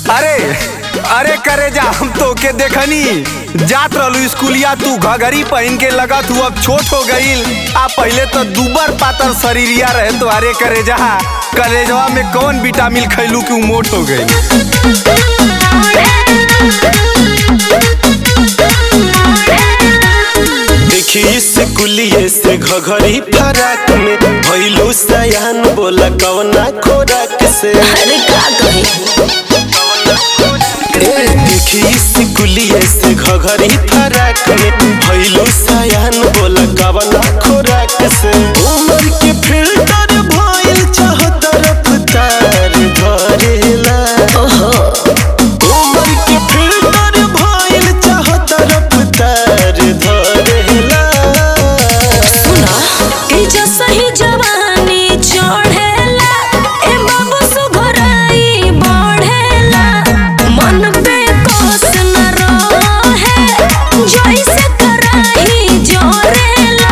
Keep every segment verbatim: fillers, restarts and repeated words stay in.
अरे अरे करे जा हम तो के देखनी जात रहलू स्कूलिया, तू घघरी पहन के लगा तू अब छोट हो गईल। आ पहले तो दुबर पातर शरीरिया रहे तो अरे करे जा कलेजवा में कौन विटामिन खैलू कि मोट हो गई। देखी स्कूलिये से घघरी फराक में भइलू सयान, बोला कवना खोराक से। अरे का कही देखी स्कूलिये से घघरी फराक में भइलू सयान, बोला कवना खोराक से। उमर के फिल्टर भइल चाहत रफ्तार भरेला। ओहो उमर के फिल्टर भइल चाहत रफ्तार धरेला। सुना ई जो सही जवानी चढ़ेला, ए बाबू सुघराई बढ़ेला। मन पे कोस न रहे जैसे कराही जोरेला।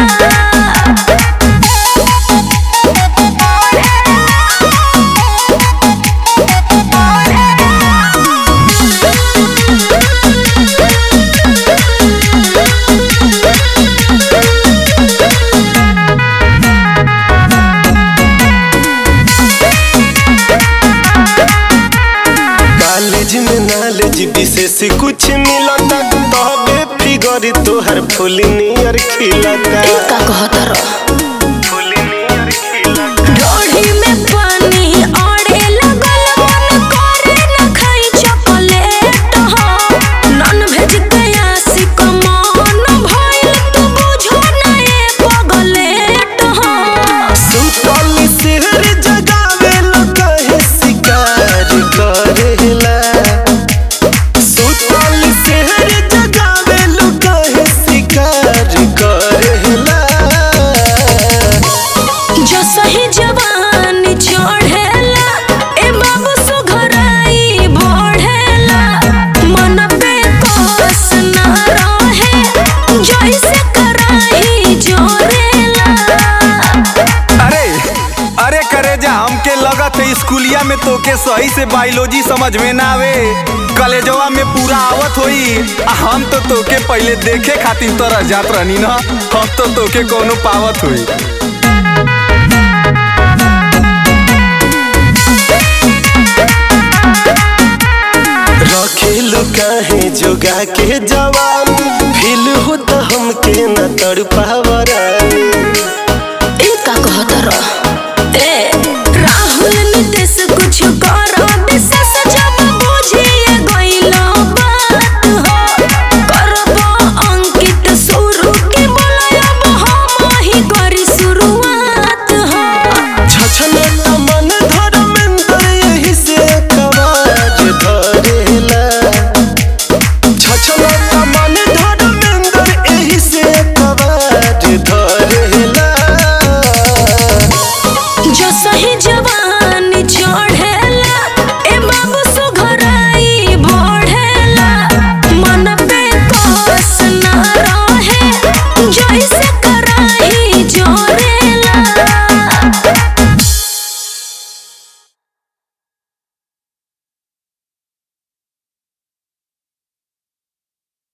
कॉलेज में नॉलेज विशेष कुछ मिलता, तबे फिगर तोहर फूल नियर खिलता। ई का कहत रह फूल नियर खिलता। ढोढ़ी में पानी अड़े लगल, मन करे न खाई चॉकलेट हो। नॉन वेज कयासी कमान भइल, तू बुझो ना ए पगलेट हो। सुतल शहर जगावे लो कहे शिकार करेला। सुतल शहर जगावे लो कहे शिकार करेला। जो सही जवानी चढ़ेला, ए बाबू सुघराई बढ़ेला। मन पे कोस न रहे जैसे कराही जोरेला। अरे अरे करे जा हमके लगत है स्कूलिया में तोके सही से बायोलॉजी समझ में ना आवे, कॉलेजवा में पूरा आवत होई। आ हम तो तोके पहले देखे खातिर तरह जात रहनी ना, हम तो तोके कोनो पावत हुई। रखेलू काहे जोगा के जवान, फील होता हमके न तड़पावरानी। ई का कहत रह